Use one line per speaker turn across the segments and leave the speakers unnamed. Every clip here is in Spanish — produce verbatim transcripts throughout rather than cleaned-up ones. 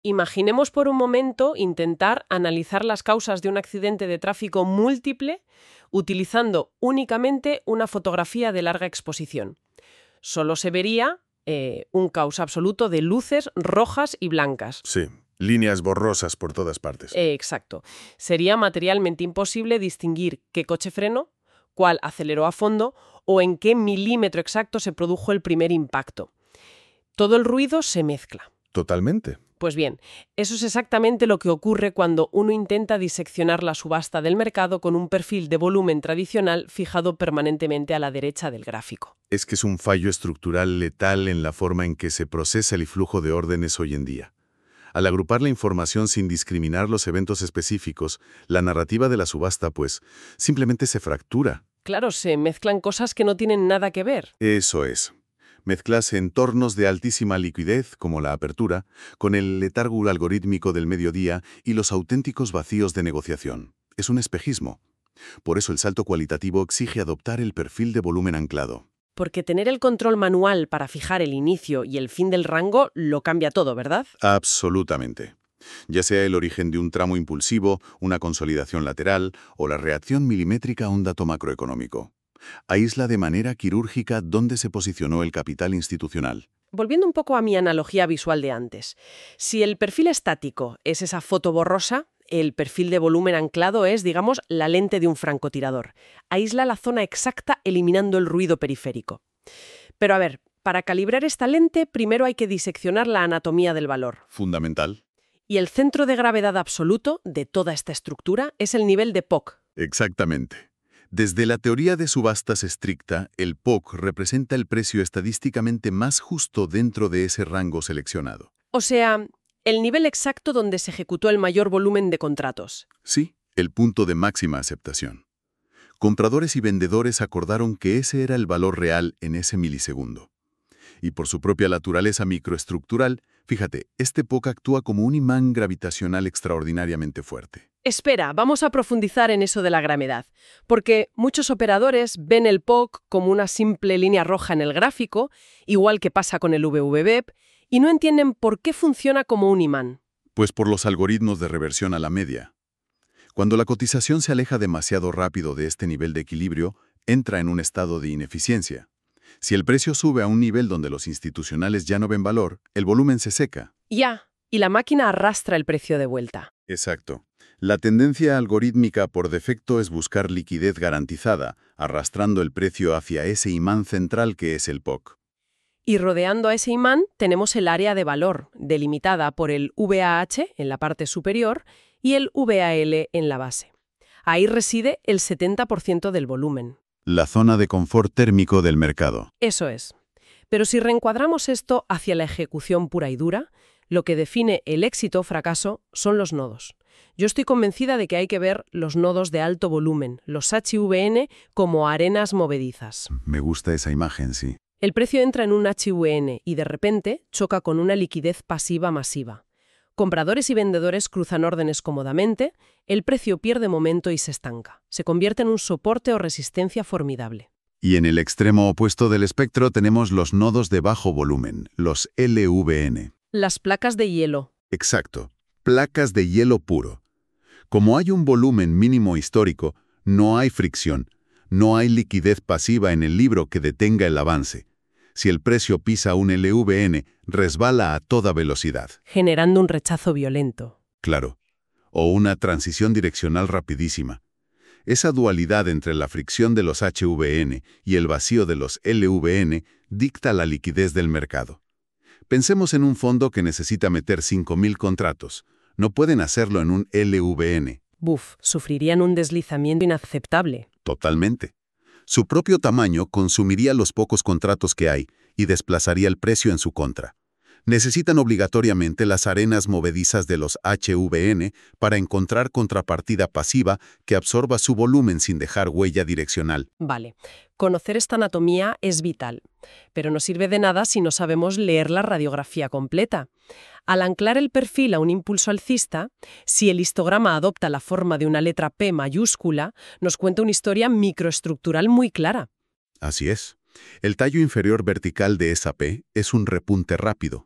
Imaginemos por un momento intentar analizar las causas de un accidente de tráfico múltiple utilizando únicamente una fotografía de larga exposición. Solo se vería eh, un caos absoluto de luces rojas y blancas.
Sí, líneas borrosas por todas partes.
Eh, exacto. Sería materialmente imposible distinguir qué coche frenó, cuál aceleró a fondo o en qué milímetro exacto se produjo el primer impacto. Todo el ruido se mezcla.
Totalmente.
Pues bien, eso es exactamente lo que ocurre cuando uno intenta diseccionar la subasta del mercado con un perfil de volumen tradicional fijado permanentemente a la derecha del gráfico.
Es que es un fallo estructural letal en la forma en que se procesa el flujo de órdenes hoy en día. Al agrupar la información sin discriminar los eventos específicos, la narrativa de la subasta, pues, simplemente se fractura.
Claro, se mezclan cosas que no tienen nada que ver.
Eso es. Mezclas entornos de altísima liquidez, como la apertura, con el letargo algorítmico del mediodía y los auténticos vacíos de negociación. Es un espejismo. Por eso el salto cualitativo exige adoptar el perfil de volumen anclado.
Porque tener el control manual para fijar el inicio y el fin del rango lo cambia todo, ¿verdad?
Absolutamente. Ya sea el origen de un tramo impulsivo, una consolidación lateral o la reacción milimétrica a un dato macroeconómico. Aísla de manera quirúrgica dónde se posicionó el capital institucional.
Volviendo un poco a mi analogía visual de antes. Si el perfil estático es esa foto borrosa, el perfil de volumen anclado es, digamos, la lente de un francotirador. Aísla la zona exacta eliminando el ruido periférico. Pero a ver, para calibrar esta lente, primero hay que diseccionar la anatomía del valor.
Fundamental.
Y el centro de gravedad absoluto de toda esta estructura es el nivel de P O C.
Exactamente. Desde la teoría de subastas estricta, el P O C representa el precio estadísticamente más justo dentro de ese rango seleccionado.
O sea, el nivel exacto donde se ejecutó el mayor volumen de contratos.
Sí, el punto de máxima aceptación. Compradores y vendedores acordaron que ese era el valor real en ese milisegundo. Y por su propia naturaleza microestructural, fíjate, este P O C actúa como un imán gravitacional extraordinariamente fuerte.
Espera, vamos a profundizar en eso de la gravedad, porque muchos operadores ven el P O C como una simple línea roja en el gráfico, igual que pasa con el V V B E P, y no entienden por qué funciona como un imán.
Pues por los algoritmos de reversión a la media. Cuando la cotización se aleja demasiado rápido de este nivel de equilibrio, entra en un estado de ineficiencia. Si el precio sube a un nivel donde los institucionales ya no ven valor, el volumen se seca.
Ya, y la máquina arrastra el precio de vuelta.
Exacto. La tendencia algorítmica por defecto es buscar liquidez garantizada, arrastrando el precio hacia ese imán central que es el P O C.
Y rodeando a ese imán tenemos el área de valor, delimitada por el V A H en la parte superior y el V A L en la base. Ahí reside el setenta por ciento del volumen.
La zona de confort térmico del mercado.
Eso es. Pero si reencuadramos esto hacia la ejecución pura y dura, lo que define el éxito o fracaso son los nodos. Yo estoy convencida de que hay que ver los nodos de alto volumen, los H V N, como arenas movedizas.
Me gusta esa imagen, sí.
El precio entra en un H V N y de repente choca con una liquidez pasiva masiva. Compradores y vendedores cruzan órdenes cómodamente, el precio pierde momento y se estanca. Se convierte en un soporte o resistencia formidable.
Y en el extremo opuesto del espectro tenemos los nodos de bajo volumen, los L V N.
Las placas de hielo.
Exacto. Placas de hielo puro. Como hay un volumen mínimo histórico, no hay fricción, no hay liquidez pasiva en el libro que detenga el avance. Si el precio pisa un L V N, resbala a toda velocidad.
Generando un rechazo violento.
Claro. O una transición direccional rapidísima. Esa dualidad entre la fricción de los H V N y el vacío de los L V N dicta la liquidez del mercado. Pensemos en un fondo que necesita meter cinco mil contratos. No pueden hacerlo en un L V N.
Buf, sufrirían un deslizamiento inaceptable.
Totalmente. Su propio tamaño consumiría los pocos contratos que hay y desplazaría el precio en su contra. Necesitan obligatoriamente las arenas movedizas de los H V N para encontrar contrapartida pasiva que absorba su volumen sin dejar huella direccional.
Vale, conocer esta anatomía es vital, pero no sirve de nada si no sabemos leer la radiografía completa. Al anclar el perfil a un impulso alcista, si el histograma adopta la forma de una letra P mayúscula, nos cuenta una historia microestructural muy clara.
Así es. El tallo inferior vertical de esa P es un repunte rápido.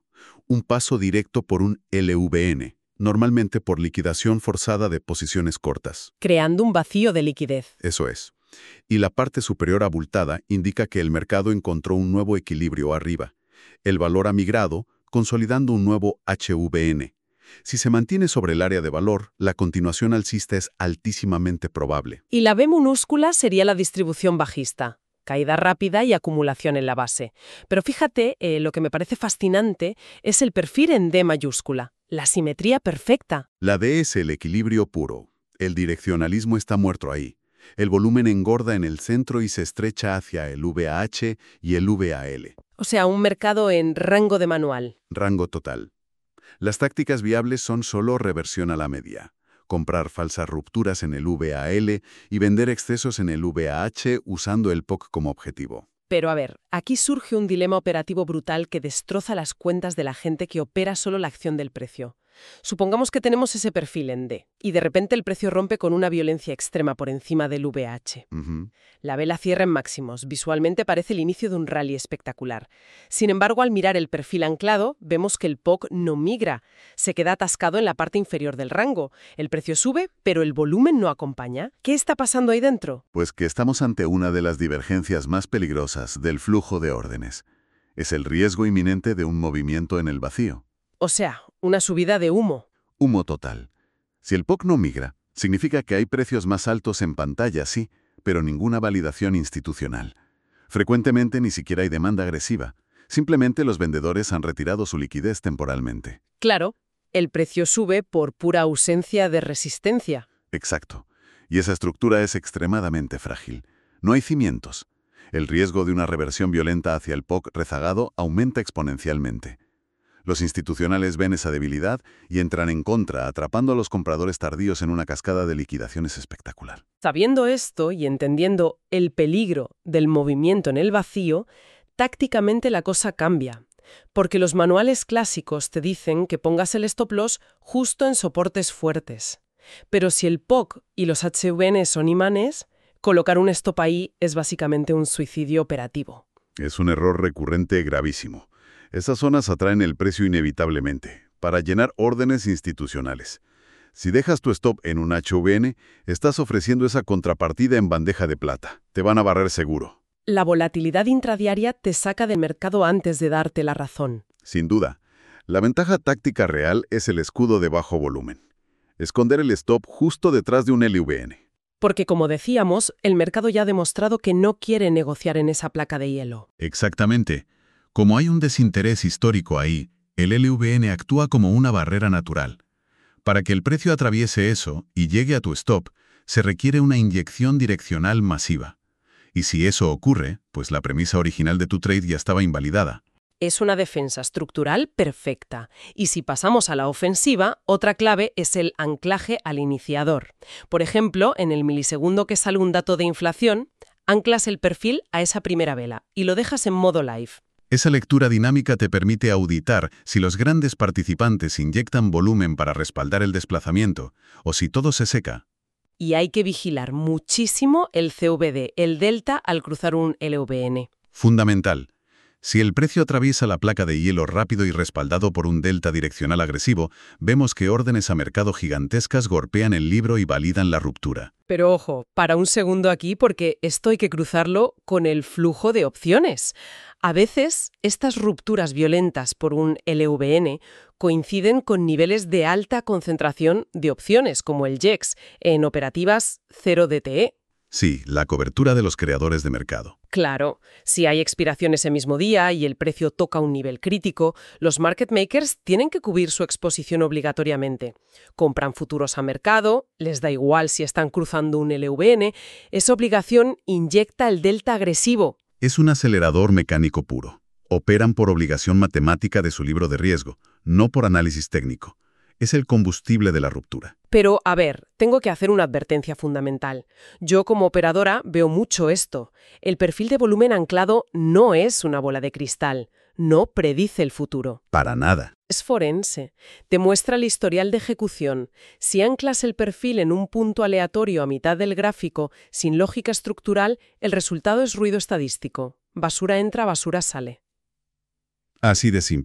un paso directo por un L V N, normalmente por liquidación forzada de posiciones cortas.
Creando un vacío de liquidez.
Eso es. Y la parte superior abultada indica que el mercado encontró un nuevo equilibrio arriba. El valor ha migrado, consolidando un nuevo H V N. Si se mantiene sobre el área de valor, la continuación alcista es altísimamente probable.
Y la B minúscula sería la distribución bajista. Caída rápida y acumulación en la base. Pero fíjate, eh, lo que me parece fascinante es el perfil en D mayúscula. La simetría perfecta.
La D es el equilibrio puro. El direccionalismo está muerto ahí. El volumen engorda en el centro y se estrecha hacia el V A H y el V A L.
O sea, un mercado en rango de manual.
Rango total. Las tácticas viables son solo reversión a la media. Comprar falsas rupturas en el V A L y vender excesos en el V A H usando el P O C como objetivo.
Pero a ver, aquí surge un dilema operativo brutal que destroza las cuentas de la gente que opera solo la acción del precio. Supongamos que tenemos ese perfil en D, y de repente el precio rompe con una violencia extrema por encima del V A H.
Uh-huh.
La vela cierra en máximos, visualmente parece el inicio de un rally espectacular. Sin embargo, al mirar el perfil anclado, vemos que el P O C no migra, se queda atascado en la parte inferior del rango. El precio sube, pero el volumen no acompaña. ¿Qué está pasando ahí dentro?
Pues que estamos ante una de las divergencias más peligrosas del flujo de órdenes. Es el riesgo inminente de un movimiento en el vacío.
O sea, una subida de humo.
Humo total. Si el P O C no migra, significa que hay precios más altos en pantalla, sí, pero ninguna validación institucional. Frecuentemente ni siquiera hay demanda agresiva. Simplemente los vendedores han retirado su liquidez temporalmente.
Claro, el precio sube por pura ausencia de resistencia.
Exacto. Y esa estructura es extremadamente frágil. No hay cimientos. El riesgo de una reversión violenta hacia el P O C rezagado aumenta exponencialmente. Los institucionales ven esa debilidad y entran en contra, atrapando a los compradores tardíos en una cascada de liquidaciones espectacular.
Sabiendo esto y entendiendo el peligro del movimiento en el vacío, tácticamente la cosa cambia. Porque los manuales clásicos te dicen que pongas el stop loss justo en soportes fuertes. Pero si el P O C y los H V N son imanes, colocar un stop ahí es básicamente un suicidio operativo.
Es un error recurrente gravísimo. Esas zonas atraen el precio inevitablemente, para llenar órdenes institucionales. Si dejas tu stop en un H V N, estás ofreciendo esa contrapartida en bandeja de plata. Te van a barrer seguro.
La volatilidad intradiaria te saca del mercado antes de darte la razón.
Sin duda. La ventaja táctica real es el escudo de bajo volumen. Esconder el stop justo detrás de un L V N.
Porque, como decíamos, el mercado ya ha demostrado que no quiere negociar en esa placa de hielo.
Exactamente. Como hay un desinterés histórico ahí, el L V N actúa como una barrera natural. Para que el precio atraviese eso y llegue a tu stop, se requiere una inyección direccional masiva. Y si eso ocurre, pues la premisa original de tu trade ya estaba invalidada.
Es una defensa estructural perfecta. Y si pasamos a la ofensiva, otra clave es el anclaje al iniciador. Por ejemplo, en el milisegundo que sale un dato de inflación, anclas el perfil a esa primera vela y lo dejas en modo live.
Esa lectura dinámica te permite auditar si los grandes participantes inyectan volumen para respaldar el desplazamiento o si todo se seca.
Y hay que vigilar muchísimo el C V D, el delta, al cruzar un L V N.
Fundamental. Si el precio atraviesa la placa de hielo rápido y respaldado por un delta direccional agresivo, vemos que órdenes a mercado gigantescas golpean el libro y validan la ruptura.
Pero ojo, para un segundo aquí porque esto hay que cruzarlo con el flujo de opciones. A veces, estas rupturas violentas por un L V N coinciden con niveles de alta concentración de opciones, como el J E X, en operativas cero D T E.
Sí, la cobertura de los creadores de mercado.
Claro, si hay expiración ese mismo día y el precio toca un nivel crítico, los market makers tienen que cubrir su exposición obligatoriamente. Compran futuros a mercado, les da igual si están cruzando un L V N, esa obligación inyecta el delta agresivo.
Es un acelerador mecánico puro. Operan por obligación matemática de su libro de riesgo, no por análisis técnico. Es el combustible de la ruptura.
Pero, a ver, tengo que hacer una advertencia fundamental. Yo, como operadora, veo mucho esto. El perfil de volumen anclado no es una bola de cristal. No predice el futuro.
Para nada.
Es forense. Te muestra el historial de ejecución. Si anclas el perfil en un punto aleatorio a mitad del gráfico, sin lógica estructural, el resultado es ruido estadístico. Basura entra, basura sale.
Así de simple.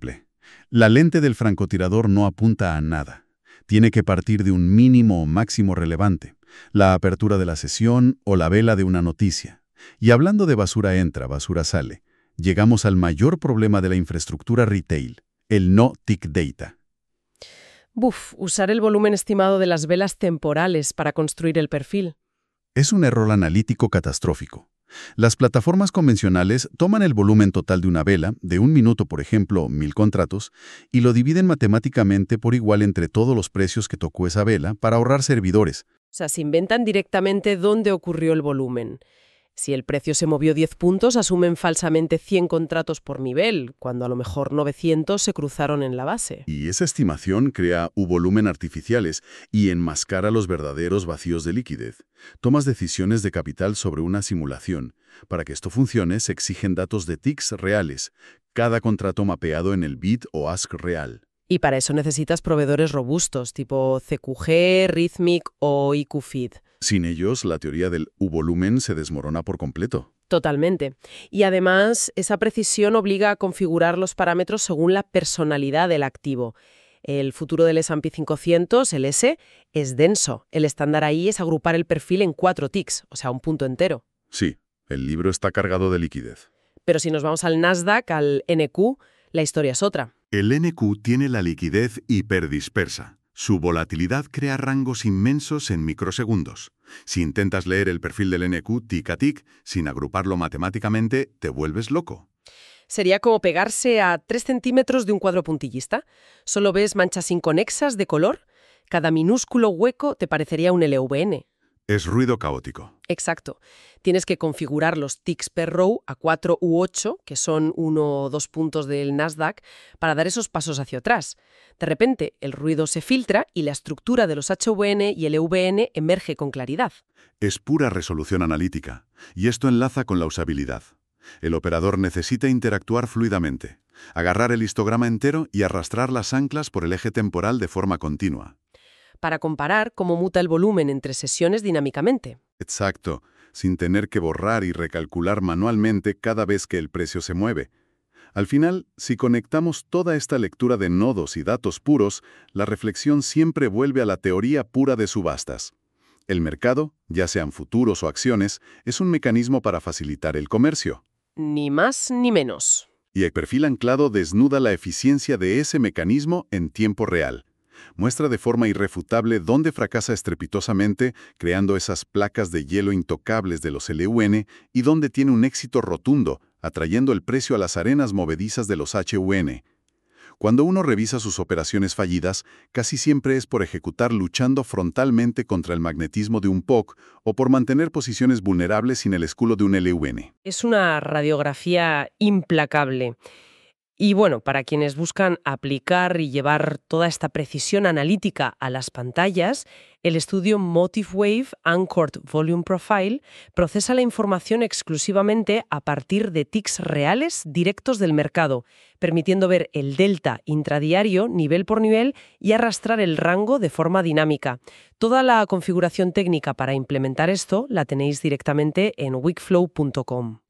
La lente del francotirador no apunta a nada. Tiene que partir de un mínimo o máximo relevante, la apertura de la sesión o la vela de una noticia. Y hablando de basura entra, basura sale, llegamos al mayor problema de la infraestructura retail, el no-tick data.
Buf, usar el volumen estimado de las velas temporales para construir el perfil.
Es un error analítico catastrófico. Las plataformas convencionales toman el volumen total de una vela, de un minuto por ejemplo, mil contratos, y lo dividen matemáticamente por igual entre todos los precios que tocó esa vela para ahorrar servidores.
O sea, se inventan directamente dónde ocurrió el volumen. Si el precio se movió diez puntos, asumen falsamente cien contratos por nivel, cuando a lo mejor novecientos se cruzaron en la base.
Y esa estimación crea volumen artificiales y enmascara los verdaderos vacíos de liquidez. Tomas decisiones de capital sobre una simulación. Para que esto funcione, se exigen datos de ticks reales, cada contrato mapeado en el bid o ask real.
Y para eso necesitas proveedores robustos, tipo C Q G, Rhythmic o I Q Feed.
Sin ellos, la teoría del U-volumen se desmorona por completo.
Totalmente. Y además, esa precisión obliga a configurar los parámetros según la personalidad del activo. El futuro del ese and pe quinientos, el S, es denso. El estándar ahí es agrupar el perfil en cuatro ticks, o sea, un punto entero.
Sí, el libro está cargado de liquidez.
Pero si nos vamos al Nasdaq, al ene cu, la historia es otra.
El ene cu tiene la liquidez hiperdispersa. Su volatilidad crea rangos inmensos en microsegundos. Si intentas leer el perfil del ene cu tic a tic, sin agruparlo matemáticamente, te vuelves loco.
Sería como pegarse a tres centímetros de un cuadro puntillista. Solo ves manchas inconexas de color. Cada minúsculo hueco te parecería un ele ve ene.
Es ruido caótico.
Exacto. Tienes que configurar los ticks per row a cuatro u ocho, que son uno o dos puntos del Nasdaq, para dar esos pasos hacia atrás. De repente, el ruido se filtra y la estructura de los hache ve ene y ele ve ene emerge con claridad.
Es pura resolución analítica, y esto enlaza con la usabilidad. El operador necesita interactuar fluidamente, agarrar el histograma entero y arrastrar las anclas por el eje temporal de forma continua.
Para comparar cómo muta el volumen entre sesiones dinámicamente.
Exacto, sin tener que borrar y recalcular manualmente cada vez que el precio se mueve. Al final, si conectamos toda esta lectura de nodos y datos puros, la reflexión siempre vuelve a la teoría pura de subastas. El mercado, ya sean futuros o acciones, es un mecanismo para facilitar el comercio.
Ni más ni menos.
Y el perfil anclado desnuda la eficiencia de ese mecanismo en tiempo real. Muestra de forma irrefutable dónde fracasa estrepitosamente, creando esas placas de hielo intocables de los ele ve ene, y dónde tiene un éxito rotundo, atrayendo el precio a las arenas movedizas de los hache ve ene. Cuando uno revisa sus operaciones fallidas, casi siempre es por ejecutar luchando frontalmente contra el magnetismo de un P O C o por mantener posiciones vulnerables sin el escudo de un ele ve ene.
Es una radiografía implacable. Y bueno, para quienes buscan aplicar y llevar toda esta precisión analítica a las pantallas, el estudio Motive Wave Anchored Volume Profile procesa la información exclusivamente a partir de ticks reales directos del mercado, permitiendo ver el delta intradiario nivel por nivel y arrastrar el rango de forma dinámica. Toda la configuración técnica para implementar esto la tenéis directamente en wikflow punto com.